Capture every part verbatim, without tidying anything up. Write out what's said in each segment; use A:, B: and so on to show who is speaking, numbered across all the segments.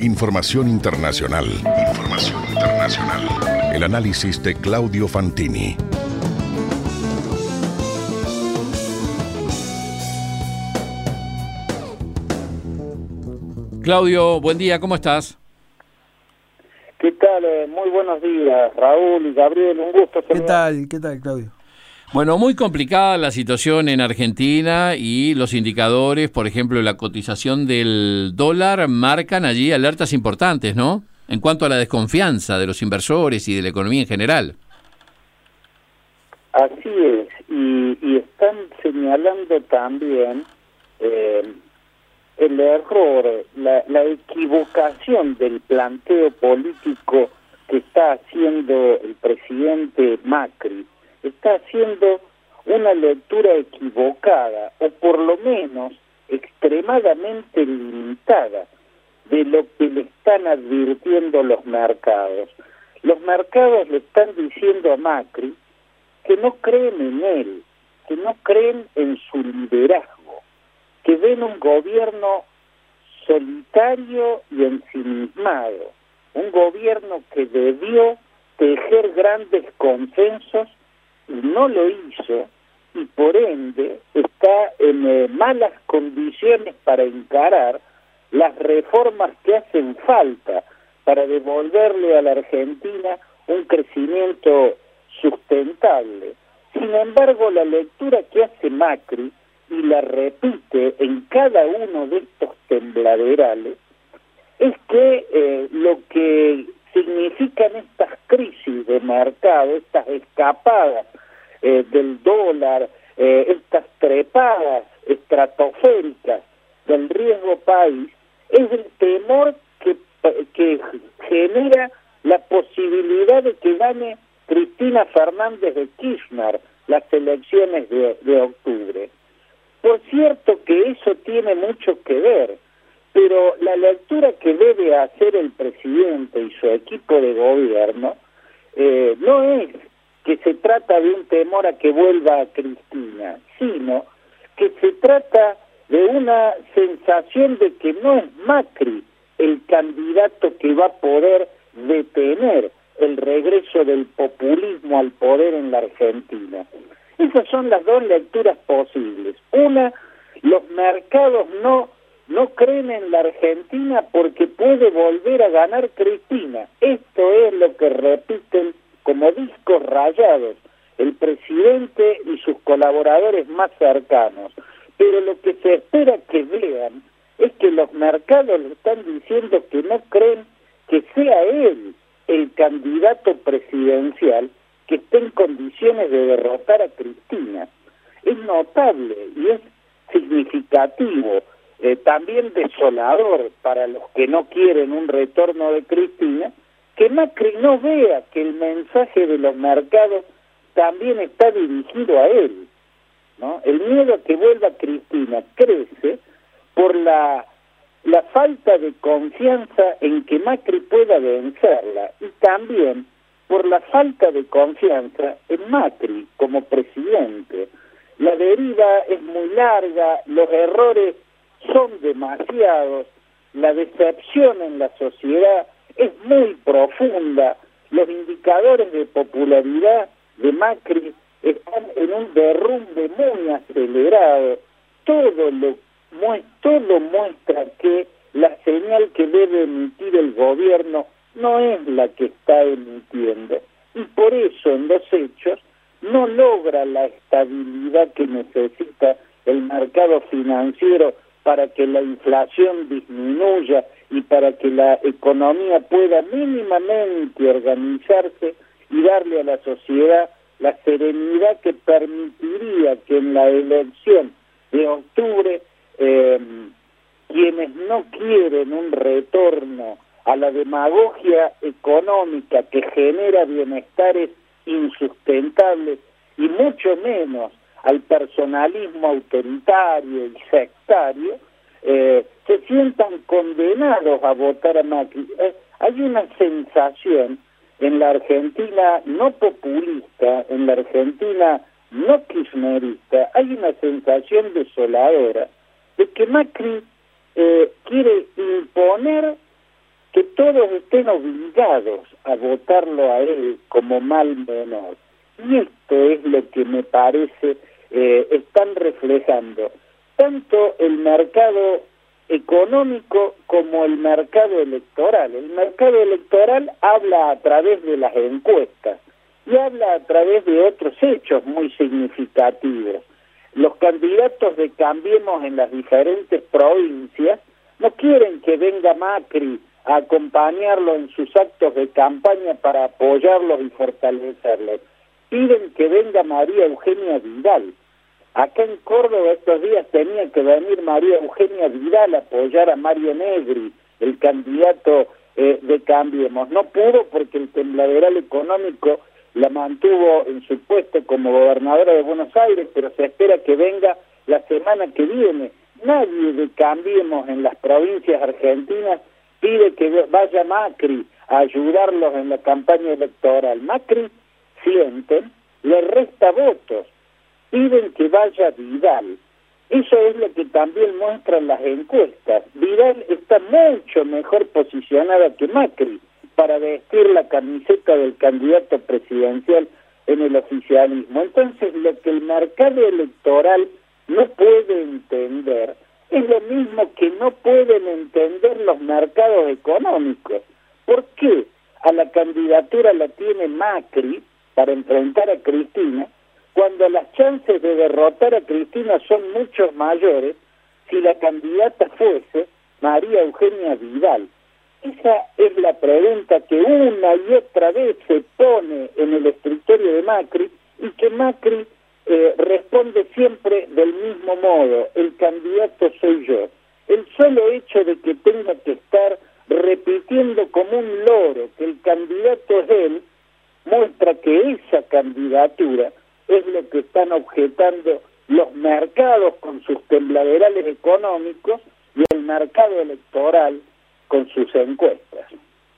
A: Información internacional. Información internacional. El análisis de Claudio Fantini.
B: Claudio, buen día, ¿cómo estás?
C: ¿Qué tal? Muy buenos días, Raúl y Gabriel, un gusto.
D: ¿Qué tal? ¿Qué tal, Claudio?
B: Bueno, muy complicada la situación en Argentina y los indicadores, por ejemplo, la cotización del dólar, marcan allí alertas importantes, ¿no? En cuanto a la desconfianza de los inversores y de la economía en general.
C: Así es, y, y están señalando también eh, el error, la, la equivocación del planteo político que está haciendo el presidente Macri. Está haciendo una lectura equivocada, o por lo menos extremadamente limitada, de lo que le están advirtiendo los mercados. Los mercados le están diciendo a Macri que no creen en él, que no creen en su liderazgo, que ven un gobierno solitario y ensimismado, un gobierno que debió tejer grandes consensos y no lo hizo, y por ende está en eh, malas condiciones para encarar las reformas que hacen falta para devolverle a la Argentina un crecimiento sustentable. Sin embargo, la lectura que hace Macri, y la repite en cada uno de estos tembladerales, es que eh, lo que significan estas crisis de mercado, estas escapadas eh, del dólar, eh, estas trepadas estratosféricas del riesgo país, es el temor que, que genera la posibilidad de que gane Cristina Fernández de Kirchner las elecciones de, de octubre. Por cierto que eso tiene mucho que ver, pero la lectura que debe hacer el presidente y su equipo de gobierno eh, no es que se trata de un temor a que vuelva a Cristina, sino que se trata de una sensación de que no es Macri el candidato que va a poder detener el regreso del populismo al poder en la Argentina. Esas son las dos lecturas posibles. Una, los mercados no no creen en la Argentina porque puede volver a ganar Cristina. Esto es lo que repiten como discos rayados el presidente y sus colaboradores más cercanos. Pero lo que se espera que vean es que los mercados le están diciendo que no creen que sea él el candidato presidencial que esté en condiciones de derrotar a Cristina. Es notable y es significativo, eh, también desolador para los que no quieren un retorno de Cristina, que Macri no vea que el mensaje de los mercados también está dirigido a él, ¿no? El miedo a que vuelva Cristina crece por la la falta de confianza en que Macri pueda vencerla, y también por la falta de confianza en Macri como presidente. La deriva es muy larga, los errores son demasiados, la decepción en la sociedad es muy profunda, los indicadores de popularidad de Macri están en un derrumbe muy acelerado. Todo lo todo muestra que la señal que debe emitir el gobierno no es la que está emitiendo, y por eso en los hechos no logra la estabilidad que necesita el mercado financiero para que la inflación disminuya y para que la economía pueda mínimamente organizarse y darle a la sociedad la serenidad que permitiría que en la elección de octubre eh, quienes no quieren un retorno a la demagogia económica que genera bienestares insustentables y mucho menos al personalismo autoritario y sectario, eh, se sientan condenados a votar a Macri. Eh, hay una sensación en la Argentina no populista, en la Argentina no kirchnerista, hay una sensación desoladora de que Macri eh, quiere imponer estén obligados a votarlo a él como mal menor. Y esto es lo que me parece eh, están reflejando tanto el mercado económico como el mercado electoral. El mercado electoral habla a través de las encuestas y habla a través de otros hechos muy significativos. Los candidatos de Cambiemos en las diferentes provincias no quieren que venga Macri a acompañarlo en sus actos de campaña para apoyarlos y fortalecerlos. Piden que venga María Eugenia Vidal. Acá en Córdoba estos días tenía que venir María Eugenia Vidal a apoyar a Mario Negri, el candidato eh, de Cambiemos. No pudo porque el tembladeral económico la mantuvo en su puesto como gobernadora de Buenos Aires, pero se espera que venga la semana que viene. Nadie de Cambiemos en las provincias argentinas pide que vaya Macri a ayudarlos en la campaña electoral. Macri, sienten, le resta votos. Piden que vaya Vidal. Eso es lo que también muestran las encuestas. Vidal está mucho mejor posicionada que Macri para vestir la camiseta del candidato presidencial en el oficialismo. Entonces, lo que el mercado electoral no puede entender es lo mismo que no pueden entender los mercados económicos. ¿Por qué a la candidatura la tiene Macri para enfrentar a Cristina, cuando las chances de derrotar a Cristina son mucho mayores si la candidata fuese María Eugenia Vidal? Esa es la pregunta que una y otra vez se pone en el escritorio de Macri y que Macri eh, responde siempre del mismo modo: el candidato soy yo. El solo hecho de que tenga que estar repitiendo como un loro que el candidato es él, muestra que esa candidatura es lo que están objetando los mercados con sus tembladerales económicos y el mercado electoral con sus encuestas.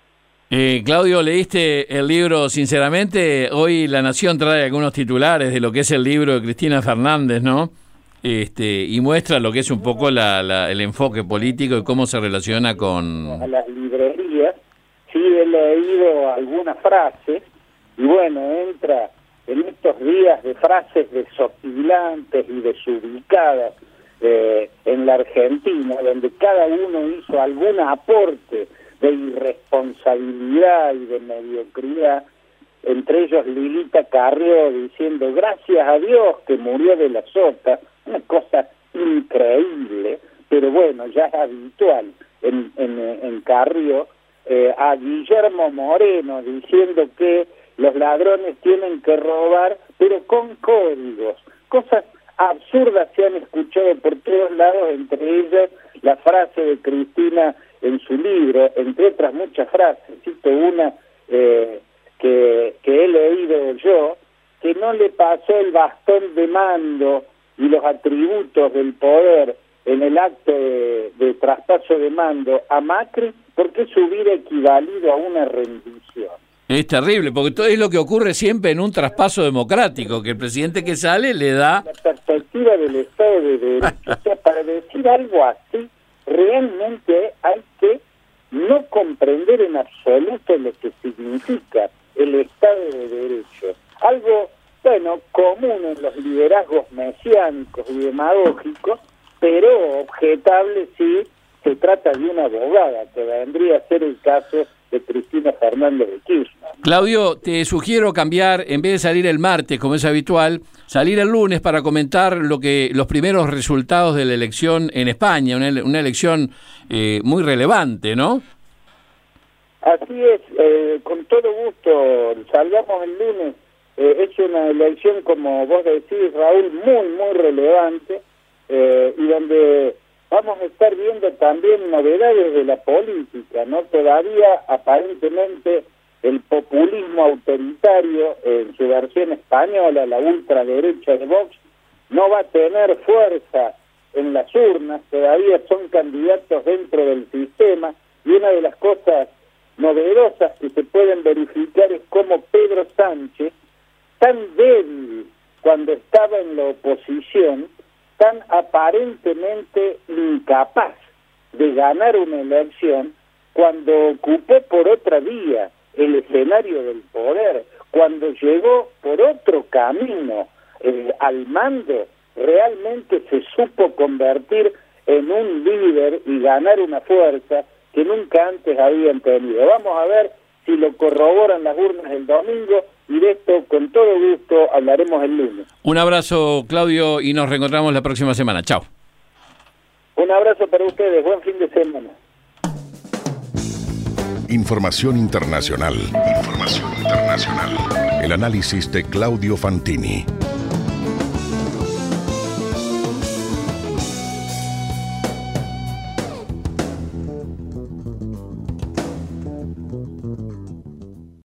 B: Eh, Claudio, ¿leíste el libro sinceramente? Hoy La Nación trae algunos titulares de lo que es el libro de Cristina Fernández, ¿no? Este, y muestra lo que es un poco la, la, el enfoque político y cómo se relaciona con...
C: A las librerías, sí he leído algunas frases, y bueno, entra en estos días de frases desopilantes y desubicadas eh, en la Argentina, donde cada uno hizo algún aporte de irresponsabilidad y de mediocridad, entre ellos Lilita Carrió diciendo gracias a Dios que murió de la sota, una cosa increíble, pero bueno, ya es habitual en, en, en Carrió, eh, a Guillermo Moreno diciendo que los ladrones tienen que robar, pero con códigos. Cosas absurdas se han escuchado por todos lados, entre ellas la frase de Cristina en su libro, entre otras muchas frases. Cito una eh, que, que he leído yo, que no le pasó el bastón de mando y los atributos del poder en el acto de, de traspaso de mando a Macri, porque eso hubiera equivalido a una rendición.
B: Es terrible, porque todo es lo que ocurre siempre en un traspaso democrático, que el presidente que sale le da...
C: La perspectiva del Estado de Derecho. O sea, para decir algo así, realmente hay que no comprender en absoluto lo que significa el Estado de Derecho. Algo, bueno, común en los liderazgos mesiánicos y demagógicos, pero objetable si se trata de una abogada, que vendría a ser el caso de Cristina Fernández de Kirchner.
B: Claudio, te sugiero cambiar, en vez de salir el martes, como es habitual, salir el lunes para comentar lo que los primeros resultados de la elección en España, una, una elección eh, muy relevante, ¿no?
C: Así es, eh, con todo gusto, salgamos el lunes. Eh, es una elección, como vos decís, Raúl, muy, muy relevante, eh, y donde vamos a estar viendo también novedades de la política, ¿no? Todavía, aparentemente, el populismo autoritario, en su versión española, la ultraderecha de Vox, no va a tener fuerza en las urnas, todavía son candidatos dentro del sistema, y una de las cosas novedosas que se pueden verificar es cómo Pedro Sánchez, tan débil cuando estaba en la oposición, tan aparentemente incapaz de ganar una elección, cuando ocupó por otra vía el escenario del poder, cuando llegó por otro camino eh, al mando, realmente se supo convertir en un líder y ganar una fuerza que nunca antes habían tenido. Vamos a ver si lo corroboran las urnas el domingo, y de esto con todo gusto hablaremos el lunes.
B: Un abrazo, Claudio, y nos reencontramos la próxima semana. Chao.
C: Un abrazo para ustedes, buen fin de semana.
A: Información internacional. Información internacional. El análisis de Claudio Fantini.